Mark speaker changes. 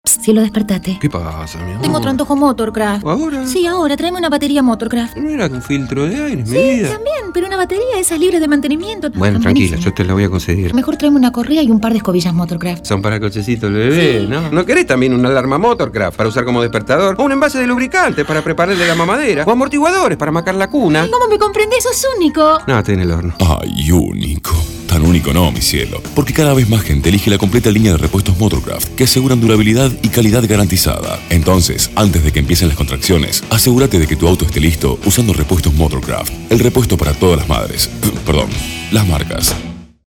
Speaker 1: Cielo, despertate.
Speaker 2: ¿Qué pasa, mi amor?
Speaker 1: Tengo otro antojo Motorcraft.
Speaker 2: ¿Ahora?
Speaker 1: Sí, ahora. Tráeme una batería Motorcraft.
Speaker 2: ¿No era un filtro de aire, mi
Speaker 1: Sí,
Speaker 2: vida?
Speaker 1: también, pero una batería esa libre de mantenimiento.
Speaker 2: Bueno,
Speaker 1: Están
Speaker 2: tranquila,
Speaker 1: buenísimas.
Speaker 2: yo te la voy a conseguir.
Speaker 1: Mejor tráeme una correa y un par de escobillas Motorcraft.
Speaker 2: Son para cochecito el bebé,
Speaker 1: Sí.
Speaker 2: ¿no? ¿No querés también una alarma Motorcraft para usar como despertador? ¿O un envase de lubricante para prepararle la mamadera? ¿O amortiguadores para marcar la cuna?
Speaker 1: ¿Cómo me comprendés? ¡Sos único!
Speaker 2: No, estoy en el horno.
Speaker 3: Ay, único. Tan único no, mi cielo. Porque cada vez más gente elige la completa línea de repuestos Motorcraft, que aseguran durabilidad y calidad garantizada. Entonces, antes de que empiecen las contracciones, asegúrate de que tu auto esté listo usando repuestos Motorcraft. El repuesto para todas las madres. Perdón, las marcas.